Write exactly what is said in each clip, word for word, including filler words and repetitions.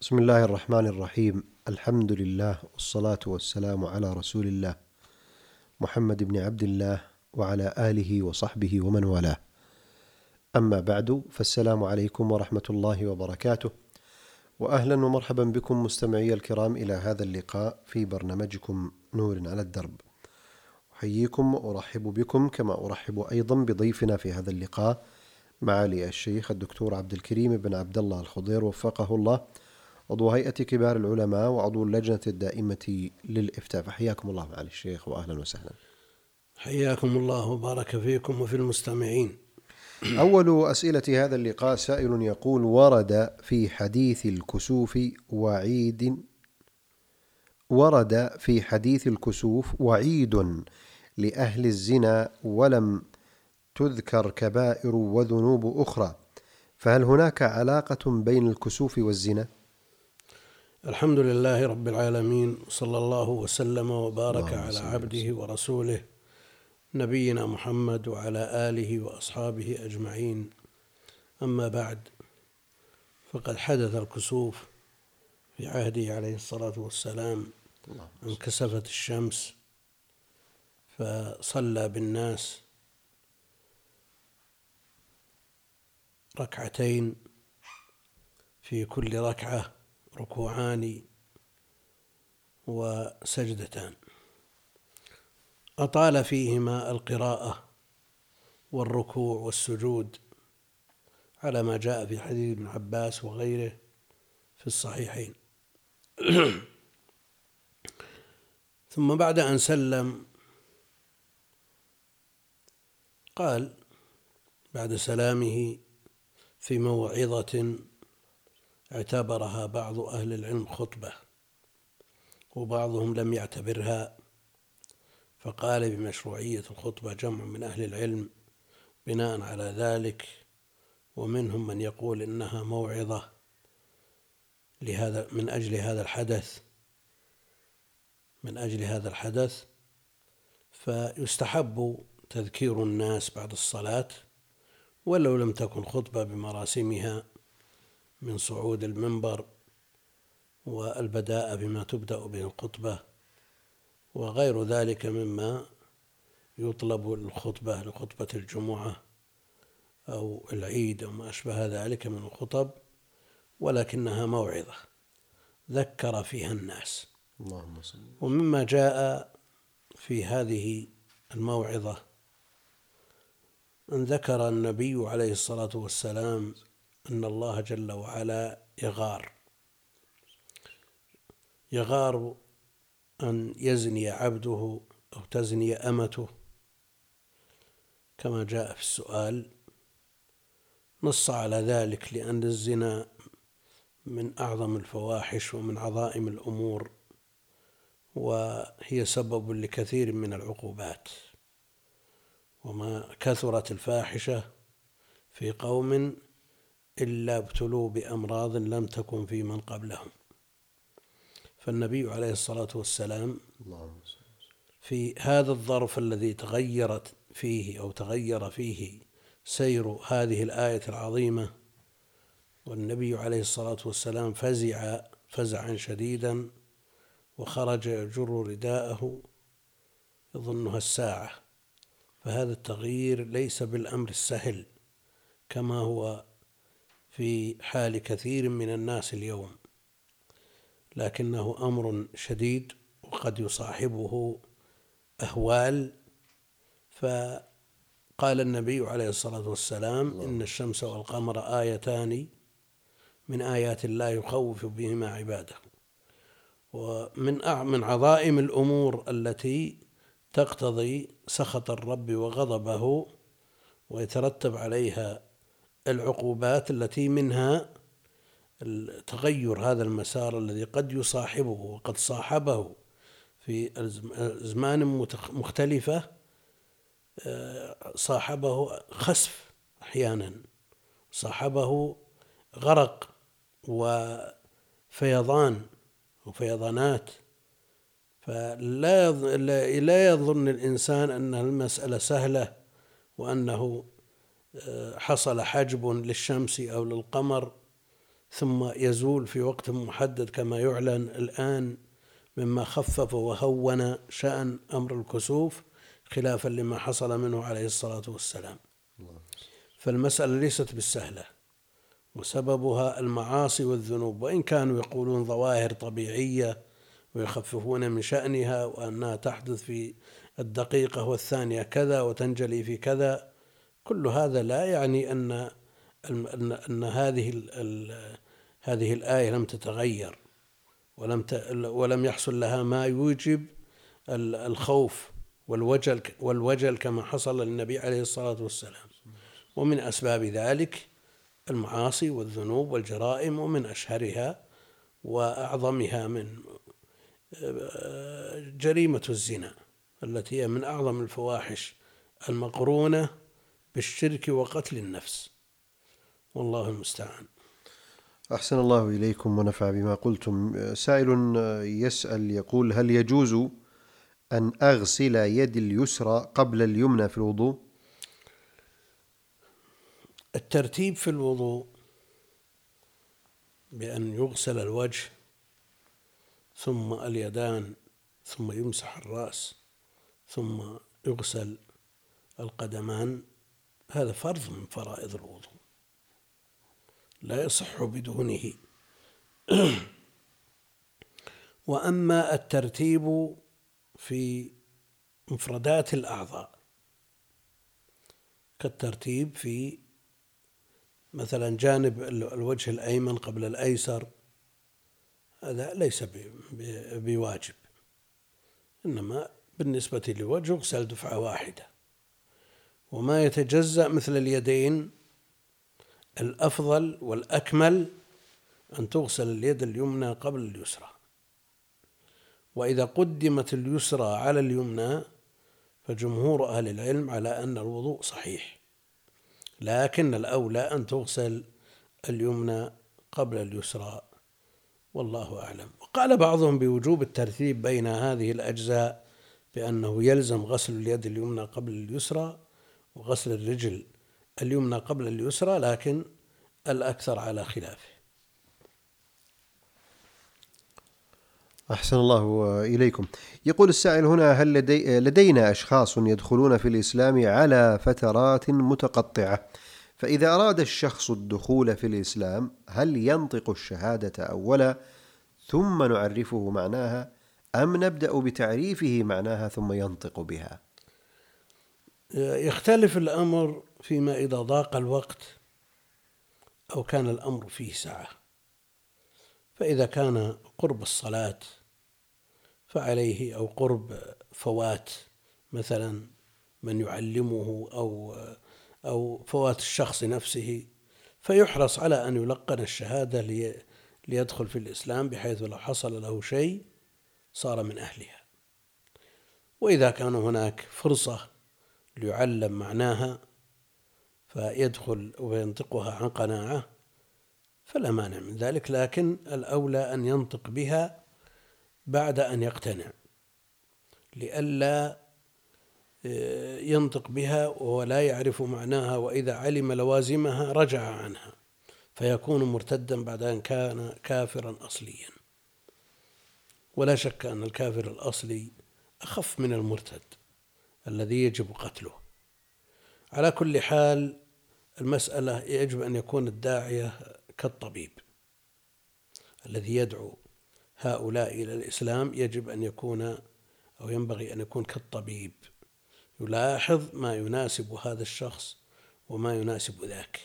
بسم الله الرحمن الرحيم. الحمد لله والصلاة والسلام على رسول الله محمد بن عبد الله وعلى آله وصحبه ومن والاه. أما بعد، فالسلام عليكم ورحمة الله وبركاته، وأهلا ومرحبا بكم مستمعي الكرام إلى هذا اللقاء في برنامجكم نور على الدرب. أحييكم وأرحب بكم كما أرحب أيضا بضيفنا في هذا اللقاء معالي الشيخ الدكتور عبد الكريم بن عبد الله الخضير وفقه الله، عضو هيئة كبار العلماء وعضو اللجنة الدائمة للإفتاء. فحياكم الله معالي الشيخ وأهلا وسهلا. حياكم الله وبارك فيكم وفي المستمعين. أول أسئلة هذا اللقاء سائل يقول: ورد في حديث الكسوف وعيد ورد في حديث الكسوف وعيد لأهل الزنا ولم تذكر كبائر وذنوب أخرى، فهل هناك علاقة بين الكسوف والزنا؟ الحمد لله رب العالمين، صلى الله وسلم وبارك اللهم على صل عبده وسلم. ورسوله نبينا محمد وعلى آله وأصحابه أجمعين. أما بعد، فقد حدث الكسوف في عهده عليه الصلاة والسلام، انكسفت الشمس فصلى بالناس ركعتين، في كل ركعة ركوعان وسجدتان، أطال فيهما القراءة والركوع والسجود على ما جاء في حديث ابن عباس وغيره في الصحيحين. ثم بعد أن سلم قال بعد سلامه في موعظة اعتبرها بعض أهل العلم خطبة وبعضهم لم يعتبرها، فقال بمشروعية الخطبة جمع من أهل العلم بناء على ذلك، ومنهم من يقول إنها موعظة لهذا من أجل هذا الحدث من أجل هذا الحدث فيستحب تذكير الناس بعد الصلاة ولو لم تكن خطبة بمراسمها من صعود المنبر والبداء بما تبدأ به الخطبة وغير ذلك مما يطلب الخطبة لخطبة الجمعة أو العيد أو ما أشبه ذلك من الخطب، ولكنها موعظة ذكر فيها الناس. اللهم صل. ومما جاء في هذه الموعظة أن ذكر النبي عليه الصلاة والسلام أن الله جل وعلا يغار يغار أن يزني عبده أو تزني أمته كما جاء في السؤال. نص على ذلك لأن الزنا من أعظم الفواحش ومن عظائم الأمور، وهي سبب لكثير من العقوبات، وما كثرت الفاحشة في قوم إلا ابتلوا بأمراض لم تكن في من قبلهم. فالنبي عليه الصلاة والسلام في هذا الظرف الذي تغيرت فيه أو تغير فيه سير هذه الآية العظيمة، والنبي عليه الصلاة والسلام فزع فزعا شديدا وخرج يجر رداءه يظنها الساعة، فهذا التغيير ليس بالأمر السهل كما هو في حال كثير من الناس اليوم، لكنه أمر شديد وقد يصاحبه أهوال. فقال النبي عليه الصلاة والسلام: إن الشمس والقمر آيتان من آيات الله يخوف بهما عباده. ومن من عظائم الأمور التي تقتضي سخط الرب وغضبه ويترتب عليها العقوبات التي منها تغير هذا المسار الذي قد يصاحبه وقد صاحبه في أزمان مختلفة، صاحبه خسف أحيانا، صاحبه غرق وفيضان وفيضانات. فلا لا يظن الإنسان أن المسألة سهلة وأنه حصل حجب للشمس أو للقمر ثم يزول في وقت محدد كما يعلن الآن، مما خفف وهون شأن أمر الكسوف خلافا لما حصل منه عليه الصلاة والسلام. فالمسألة ليست بالسهلة، وسببها المعاصي والذنوب، وإن كانوا يقولون ظواهر طبيعية ويخففون من شأنها، وأنها تحدث في الدقيقة والثانية كذا وتنجلي في كذا، كل هذا لا يعني أن أن, أن هذه ال ال هذه الآية لم تتغير ولم ولم يحصل لها ما يوجب الخوف والوجل والوجل كما حصل للنبي عليه الصلاة والسلام. ومن أسباب ذلك المعاصي والذنوب والجرائم، ومن أشهرها وأعظمها من جريمة الزنا التي هي من أعظم الفواحش المقرونة بالشرك وقتل النفس، والله المستعان. أحسن الله إليكم ونفع بما قلتم. سائل يسأل يقول: هل يجوز أن أغسل يدي اليسرى قبل اليمنى في الوضوء؟ الترتيب في الوضوء بأن يغسل الوجه ثم اليدان ثم يمسح الرأس ثم يغسل القدمان، هذا فرض من فرائض الوضوء لا يصح بدونه. وأما الترتيب في مفردات الأعضاء كالترتيب في مثلا جانب الوجه الأيمن قبل الأيسر، هذا ليس بواجب، إنما بالنسبة للوجه يغسل دفعة واحدة. وما يتجزأ مثل اليدين، الأفضل والأكمل أن تغسل اليد اليمنى قبل اليسرى، وإذا قدمت اليسرى على اليمنى فجمهور أهل العلم على أن الوضوء صحيح، لكن الأولى أن تغسل اليمنى قبل اليسرى، والله أعلم. وقال بعضهم بوجوب الترتيب بين هذه الأجزاء بأنه يلزم غسل اليد اليمنى قبل اليسرى وغسل الرجل اليمنى قبل اليسرى، لكن الأكثر على خلافه. أحسن الله إليكم. يقول السائل هنا: هل لدي لدينا أشخاص يدخلون في الإسلام على فترات متقطعة، فإذا أراد الشخص الدخول في الإسلام هل ينطق الشهادة أولا ثم نعرفه معناها، أم نبدأ بتعريفه معناها ثم ينطق بها؟ يختلف الأمر فيما إذا ضاق الوقت أو كان الأمر فيه سعة. فإذا كان قرب الصلاة فعليه، أو قرب فوات مثلا من يعلمه أو أو فوات الشخص نفسه، فيحرص على أن يلقن الشهادة ليدخل في الإسلام، بحيث لو حصل له شيء صار من أهلها. وإذا كان هناك فرصة ليعلم معناها فيدخل وينطقها عن قناعة فلا مانع من ذلك، لكن الأولى أن ينطق بها بعد أن يقتنع، لئلا ينطق بها وهو لا يعرف معناها، وإذا علم لوازمها رجع عنها فيكون مرتدا بعد أن كان كافرا أصليا. ولا شك أن الكافر الأصلي أخف من المرتد الذي يجب قتله. على كل حال المسألة يجب أن يكون الداعية كالطبيب الذي يدعو هؤلاء إلى الإسلام، يجب أن يكون أو ينبغي أن يكون كالطبيب، يلاحظ ما يناسب هذا الشخص وما يناسب ذاك.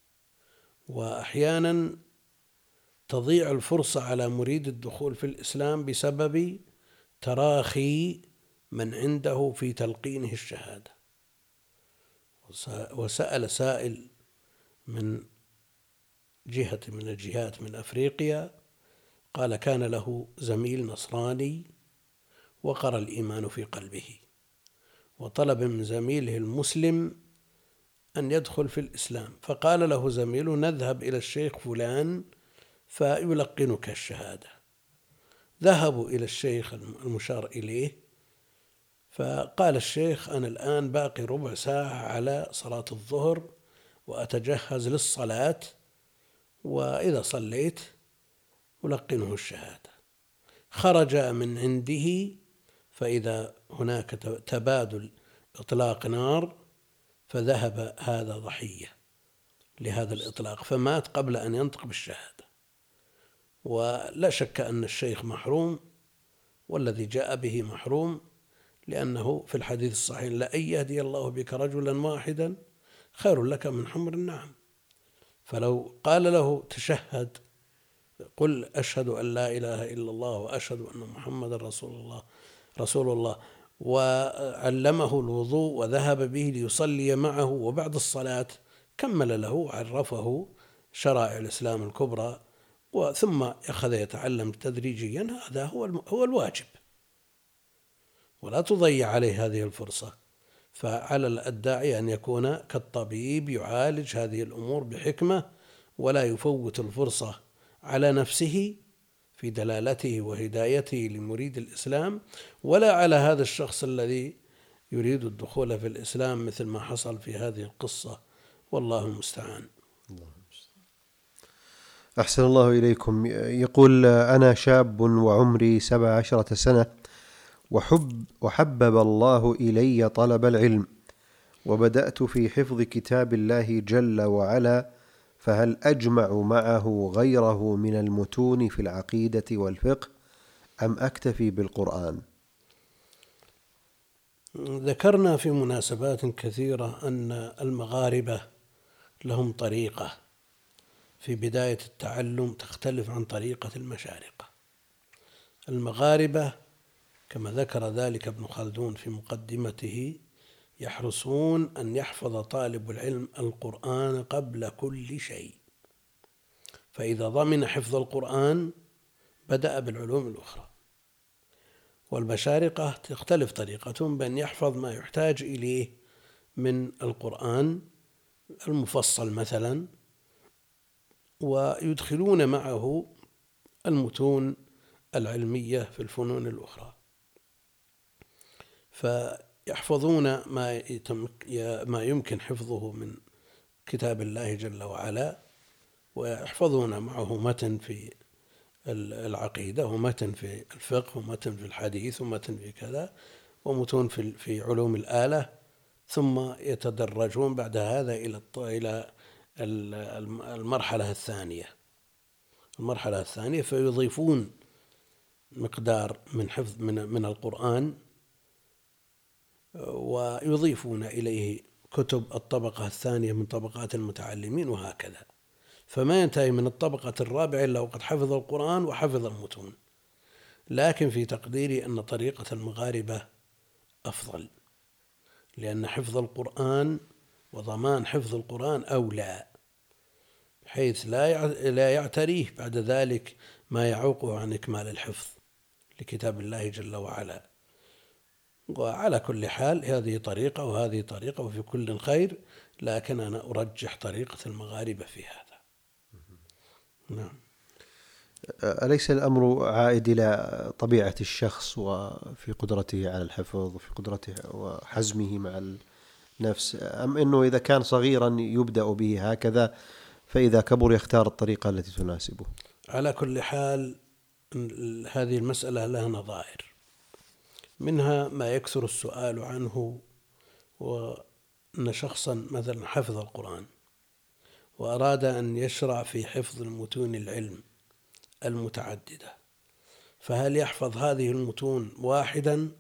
وأحيانا تضيع الفرصة على مريد الدخول في الإسلام بسبب تراخي من عنده في تلقينه الشهادة. وسأل سائل من جهة من الجهات من أفريقيا، قال كان له زميل نصراني وقر الإيمان في قلبه، وطلب من زميله المسلم أن يدخل في الإسلام، فقال له زميله: نذهب إلى الشيخ فلان فيلقنك الشهادة. ذهبوا إلى الشيخ المشار إليه، فقال الشيخ: أنا الآن باقي ربع ساعة على صلاة الظهر وأتجهز للصلاة، وإذا صليت ألقنه الشهادة. خرج من عنده فإذا هناك تبادل إطلاق نار، فذهب هذا ضحية لهذا الإطلاق فمات قبل أن ينطق بالشهادة. ولا شك أن الشيخ محروم والذي جاء به محروم، لأنه في الحديث الصحيح: لأن يهدي الله بك رجلا واحدا خير لك من حمر النعم. فلو قال له تشهد، قل أشهد أن لا إله إلا الله وأشهد أن محمد رسول الله رسول الله وعلمه الوضوء وذهب به ليصلي معه، وبعد الصلاة كمل له وعرفه شرائع الإسلام الكبرى، وثم أخذ يتعلم تدريجيا، هذا هو هو الواجب، ولا تضيع عليه هذه الفرصة. فعلى الداعي أن يكون كالطبيب يعالج هذه الأمور بحكمة، ولا يفوت الفرصة على نفسه في دلالته وهدايته لمريد الإسلام، ولا على هذا الشخص الذي يريد الدخول في الإسلام، مثل ما حصل في هذه القصة، والله المستعان. أحسن الله إليكم. يقول: أنا شاب وعمري سبع عشرة سنة، وحب وحبب الله إلي طلب العلم، وبدأت في حفظ كتاب الله جل وعلا، فهل أجمع معه غيره من المتون في العقيدة والفقه أم أكتفي بالقرآن؟ ذكرنا في مناسبات كثيرة أن المغاربة لهم طريقة في بداية التعلم تختلف عن طريقة المشارقة. المغاربة كما ذكر ذلك ابن خلدون في مقدمته يحرصون أن يحفظ طالب العلم القرآن قبل كل شيء، فإذا ضمن حفظ القرآن بدأ بالعلوم الأخرى. والمشارقة تختلف طريقتهم بأن يحفظ ما يحتاج إليه من القرآن المفصل مثلا، ويدخلون معه المتون العلمية في الفنون الأخرى، فيحفظون ما ما يمكن حفظه من كتاب الله جل وعلا، ويحفظون معه متن في العقيدة ومتن في الفقه ومتن في الحديث ومتن في كذا ومتون في في علوم الآلة، ثم يتدرجون بعد هذا إلى إلى المرحلة الثانية المرحلة الثانية فيضيفون مقدار من حفظ من من القرآن، ويضيفون إليه كتب الطبقة الثانية من طبقات المتعلمين، وهكذا، فما ينتهي من الطبقة الرابعة إلا وقد حفظ القرآن وحفظ المتون. لكن في تقديري أن طريقة المغاربة أفضل، لأن حفظ القرآن وضمان حفظ القرآن أولى، حيث لا يعتريه بعد ذلك ما يعوقه عن إكمال الحفظ لكتاب الله جل وعلا. وعلى كل حال هذه طريقة وهذه طريقة وفي كل خير، لكن أنا أرجح طريقة المغاربة في هذا. نعم. أليس الأمر عائد إلى طبيعة الشخص وفي قدرته على الحفظ وفي قدرته وحزمه مع النفس، أم أنه إذا كان صغيرا يبدأ به هكذا، فإذا كبر يختار الطريقة التي تناسبه؟ على كل حال هذه المسألة لها نظائر، منها ما يكثر السؤال عنه، وأن شخصا مثلا حفظ القرآن وأراد أن يشرع في حفظ المتون العلم المتعددة، فهل يحفظ هذه المتون واحدا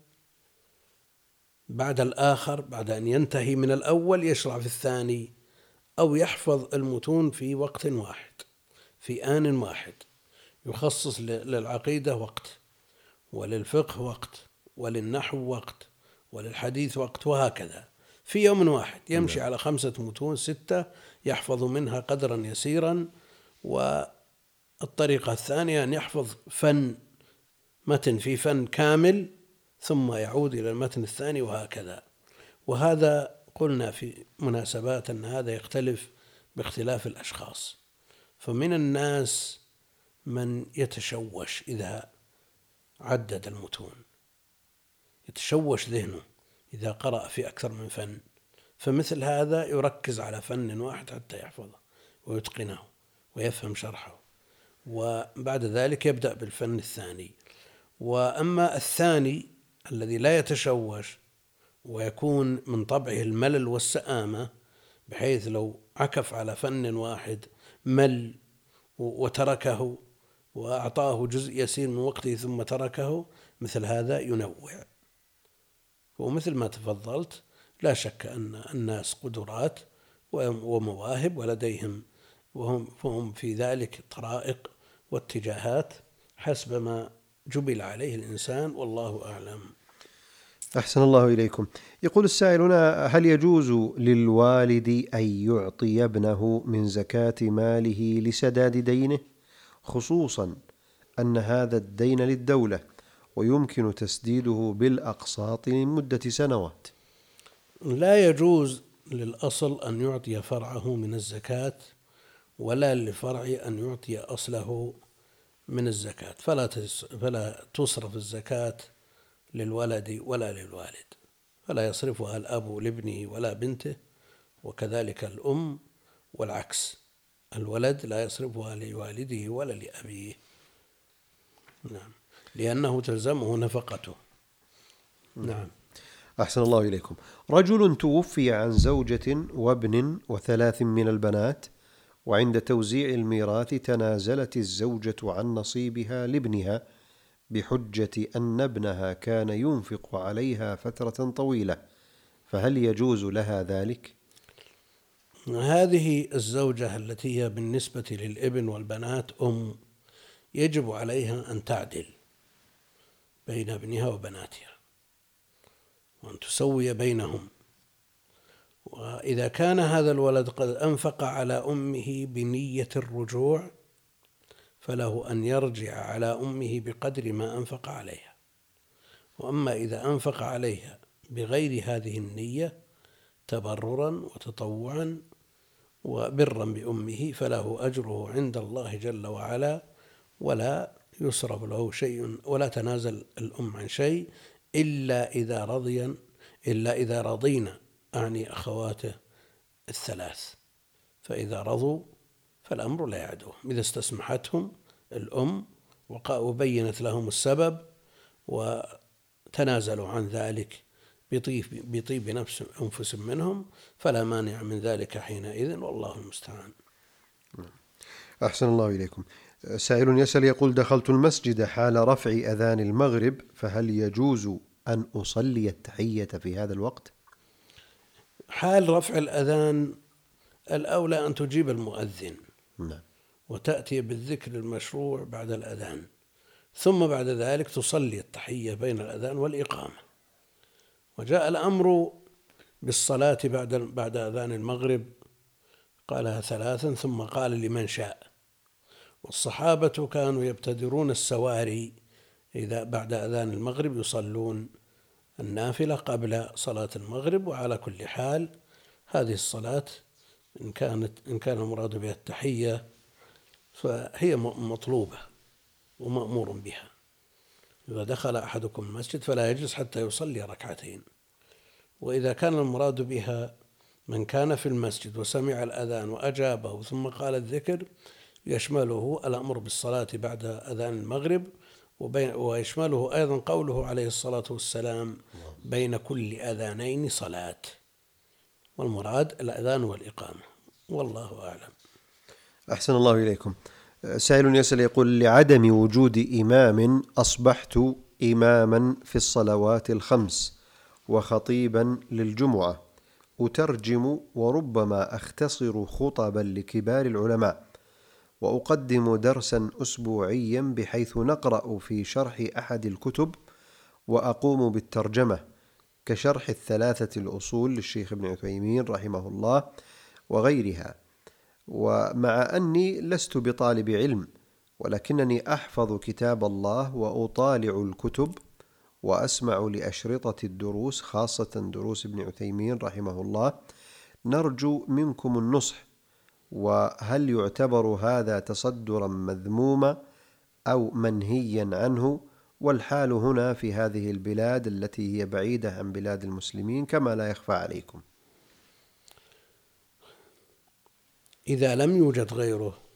بعد الآخر بعد أن ينتهي من الأول يشرع في الثاني، أو يحفظ المتون في وقت واحد في آن واحد، يخصص للعقيدة وقت، وللفقه وقت، وللنحو وقت، وللحديث وقت، وهكذا في يوم واحد يمشي على خمسة متون ستة يحفظ منها قدرا يسيرا. والطريقة الثانية أن يحفظ فن متن في فن كامل ثم يعود إلى المتن الثاني، وهكذا. وهذا قلنا في مناسبات أن هذا يختلف باختلاف الأشخاص، فمن الناس من يتشوش إذا عدد المتون، يتشوش ذهنه إذا قرأ في أكثر من فن، فمثل هذا يركز على فن واحد حتى يحفظه ويتقنه ويفهم شرحه، وبعد ذلك يبدأ بالفن الثاني. وأما الثاني الذي لا يتشوش ويكون من طبعه الملل والسآمة، بحيث لو عكف على فن واحد مل وتركه وأعطاه جزء يسير من وقته ثم تركه، مثل هذا ينوع. ومثل ما تفضلت، لا شك أن الناس قدرات ومواهب ولديهم، وهم فهم في ذلك طرائق واتجاهات حسب ما جبل عليه الإنسان، والله أعلم. أحسن الله إليكم. يقول السائل هنا: هل يجوز للوالد أن يعطي ابنه من زكاة ماله لسداد دينه، خصوصا أن هذا الدين للدولة ويمكن تسديده بالأقساط لمدة سنوات؟ لا يجوز للأصل أن يعطي فرعه من الزكاة، ولا للفرع أن يعطي أصله من الزكاة، فلا فلا تصرف الزكاة للولد ولا للوالد، فلا يصرفها الأب لابنه ولا بنته، وكذلك الأم، والعكس، الولد لا يصرفها لوالده ولا لأبيه، نعم، لأنه تلزمه نفقته. نعم. أحسن الله إليكم. رجل توفي عن زوجة وابن وثلاث من البنات، وعند توزيع الميراث تنازلت الزوجة عن نصيبها لابنها بحجة أن ابنها كان ينفق عليها فترة طويلة، فهل يجوز لها ذلك؟ هذه الزوجة التي هي بالنسبة للابن والبنات أم، يجب عليها أن تعدل بين ابنها وبناتها وأن تسوي بينهم. وإذا كان هذا الولد قد أنفق على أمه بنية الرجوع، فله أن يرجع على أمه بقدر ما أنفق عليها. وأما إذا أنفق عليها بغير هذه النية تبررا وتطوعا وبرا بأمه، فله أجره عند الله جل وعلا، ولا يصرف له شيء، ولا تنازل الأم عن شيء إلا إذا رضيا إلا إذا رضينا، أعني أخواته الثلاث، فإذا رضوا فالأمر لا يعدوهم. إذا استسمحتهم الأم وبينت لهم السبب وتنازلوا عن ذلك بطيب, بطيب نفس أنفس منهم، فلا مانع من ذلك حينئذ، والله المستعان. أحسن الله إليكم. سائل يسأل يقول: دخلت المسجد حال رفع أذان المغرب، فهل يجوز أن أصلي التحية في هذا الوقت؟ حال رفع الأذان الأولى أن تجيب المؤذن، نعم، وتأتي بالذكر المشروع بعد الأذان، ثم بعد ذلك تصلي التحية بين الأذان والإقامة. وجاء الأمر بالصلاة بعد بعد أذان المغرب، قالها ثلاثا ثم قال لمن شاء. والصحابة كانوا يبتدرون السواري إذا بعد أذان المغرب يصلون النافلة قبل صلاة المغرب. وعلى كل حال هذه الصلاة إن كانت إن كان المراد بها التحية فهي مطلوبة ومأمور بها. إذا دخل أحدكم المسجد فلا يجلس حتى يصلي ركعتين. وإذا كان المراد بها من كان في المسجد وسمع الأذان وأجابه ثم قال الذكر، يشمله الأمر بالصلاة بعد أذان المغرب، ويشمله أيضا قوله عليه الصلاة والسلام: بين كل أذانين صلاة. والمراد الأذان والإقامة، والله أعلم. أحسن الله إليكم. سائل يسأل يقول: لعدم وجود إمام أصبحت إماما في الصلوات الخمس وخطيبا للجمعة، أترجم وربما أختصر خطبا لكبار العلماء، وأقدم درسا أسبوعيا بحيث نقرأ في شرح أحد الكتب وأقوم بالترجمة، كشرح الثلاثة الأصول للشيخ ابن عثيمين رحمه الله وغيرها. ومع أني لست بطالب علم، ولكنني أحفظ كتاب الله وأطالع الكتب وأسمع لأشرطة الدروس، خاصة دروس ابن عثيمين رحمه الله. نرجو منكم النصح، وهل يعتبر هذا تصدرا مذموما أو منهيا عنه؟ والحال هنا في هذه البلاد التي هي بعيدة عن بلاد المسلمين كما لا يخفى عليكم. إذا لم يوجد غيره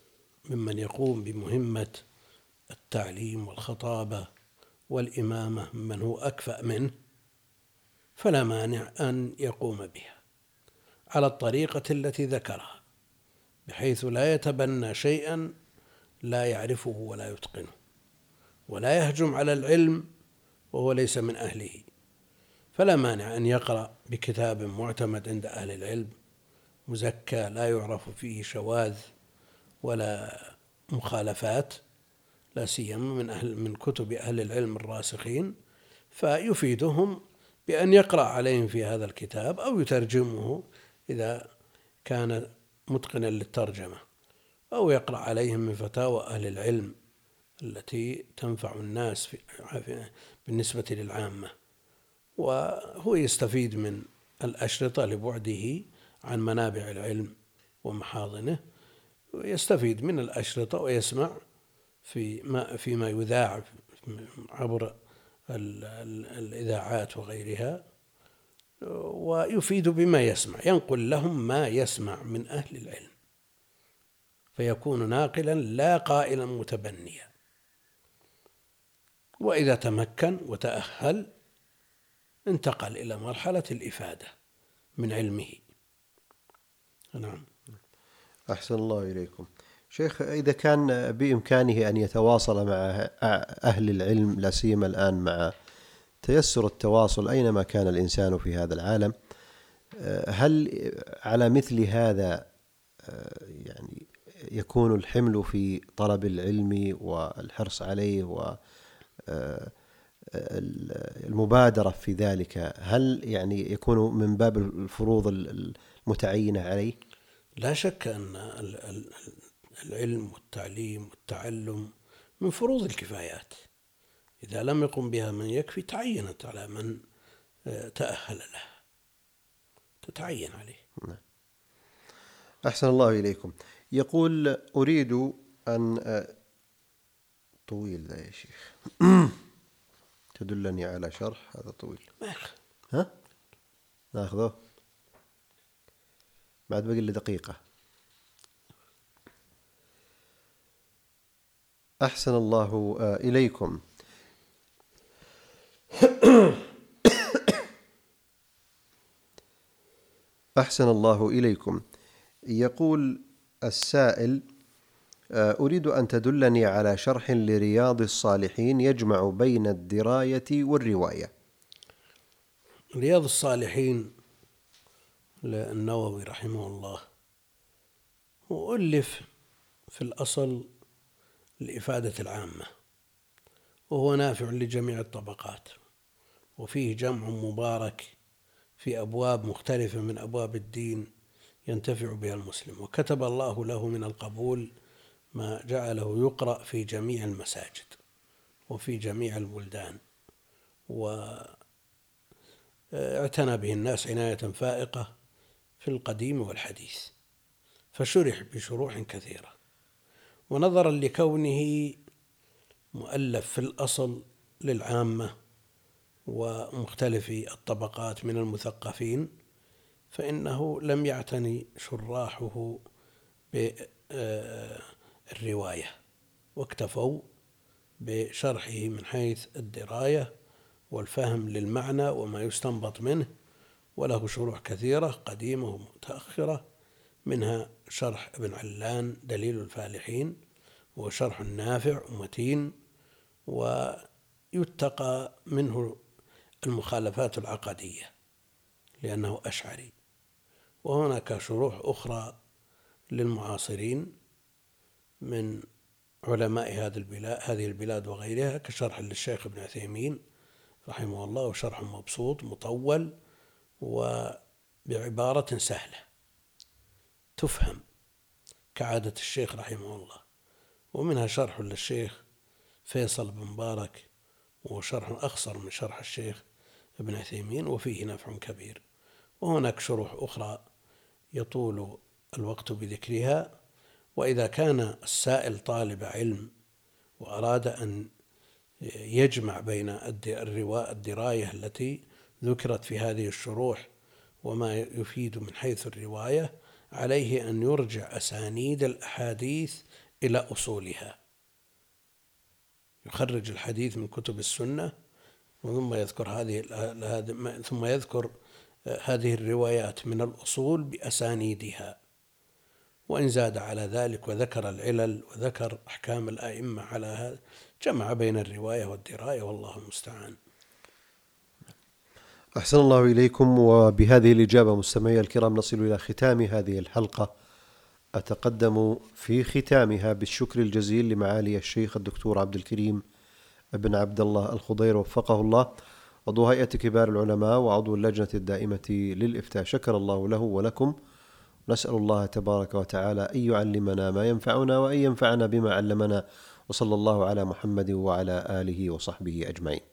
ممن يقوم بمهمة التعليم والخطابة والإمامة ممن هو أكفأ منه، فلا مانع أن يقوم بها على الطريقة التي ذكرها، بحيث لا يتبنى شيئا لا يعرفه ولا يتقنه، ولا يهجم على العلم وهو ليس من أهله. فلا مانع أن يقرأ بكتاب معتمد عند أهل العلم مزكى لا يعرف فيه شواذ ولا مخالفات، لا سيما من أهل من كتب أهل العلم الراسخين، فيفيدهم بأن يقرأ عليهم في هذا الكتاب أو يترجمه إذا كان متقنا للترجمة، أو يقرأ عليهم من فتاوى أهل العلم التي تنفع الناس في بالنسبة للعامة، وهو يستفيد من الأشرطة لبعده عن منابع العلم ومحاضنه، ويستفيد من الأشرطة ويسمع فيما فيما يذاع عبر الإذاعات وغيرها، ويفيد بما يسمع، ينقل لهم ما يسمع من أهل العلم، فيكون ناقلا لا قائلا متبنيا. وإذا تمكن وتأهل انتقل إلى مرحلة الإفادة من علمه. نعم. أحسن الله إليكم شيخ. إذا كان بإمكانه أن يتواصل مع أهل العلم، لا سيما الآن مع تيسر التواصل أينما كان الإنسان في هذا العالم، هل على مثل هذا يعني يكون الحمل في طلب العلم والحرص عليه والمبادرة في ذلك، هل يعني يكون من باب الفروض المتعينة عليه؟ لا شك أن العلم والتعليم والتعلم من فروض الكفايات، إذا لم يقم بها من يكفي تعينت على من تأهل لها، تتعين عليه. أحسن الله إليكم. يقول أريد أن طويل ذا يا شيخ تدلني على شرح. هذا طويل، ها ناخذه بعد بقي لي دقيقة. أحسن الله إليكم. أحسن الله إليكم. يقول السائل: أريد أن تدلني على شرح لرياض الصالحين يجمع بين الدراية والرواية. رياض الصالحين للنووي رحمه الله وألف في الأصل لإفادة العامة، وهو نافع لجميع الطبقات، وفيه جمع مبارك في أبواب مختلفة من أبواب الدين ينتفع بها المسلم، وكتب الله له من القبول ما جعله يقرأ في جميع المساجد وفي جميع البلدان، واعتنى به الناس عناية فائقة في القديم والحديث، فشرح بشروح كثيرة. ونظرا لكونه مؤلف في الأصل للعامة ومختلف الطبقات من المثقفين، فإنه لم يعتني شراحه بالرواية، واكتفوا بشرحه من حيث الدراية والفهم للمعنى وما يستنبط منه، وله شروح كثيرة قديمة ومتأخرة، منها شرح ابن علان دليل الفالحين، وشرح نافع ومتين، ويتقى منه المخالفات العقدية لأنه أشعري. وهناك شروح أخرى للمعاصرين من علماء هذه البلاد هذه البلاد وغيرها، كشرح للشيخ ابن عثيمين رحمه الله، وشرح مبسوط مطول وبعبارة سهلة تفهم كعادة الشيخ رحمه الله. ومنها شرح للشيخ فيصل بن مبارك، وشرح أخصر من شرح الشيخ ابن عثيمين، وفيه نفع كبير. وهناك شروح أخرى يطول الوقت بذكرها. وإذا كان السائل طالب علم وأراد أن يجمع بين الدراية التي ذكرت في هذه الشروح وما يفيد من حيث الرواية، عليه أن يرجع أسانيد الأحاديث إلى أصولها، يخرج الحديث من كتب السنة ثم يذكر هذه ثم يذكر هذه الروايات من الأصول بأسانيدها، وإن زاد على ذلك وذكر العلل وذكر أحكام الأئمة على هذا جمع بين الرواية والدراية، والله المستعان. أحسن الله إليكم. وبهذه الإجابة مستمعي الكرام نصل إلى ختام هذه الحلقة. أتقدم في ختامها بالشكر الجزيل لمعالي الشيخ الدكتور عبد الكريم بن عبد الله الخضير وفقه الله، عضو هيئة كبار العلماء وعضو اللجنة الدائمة للإفتاء، شكر الله له ولكم. نسأل الله تبارك وتعالى أن يعلمنا ما ينفعنا وأن ينفعنا بما علمنا، وصلى الله على محمد وعلى آله وصحبه أجمعين.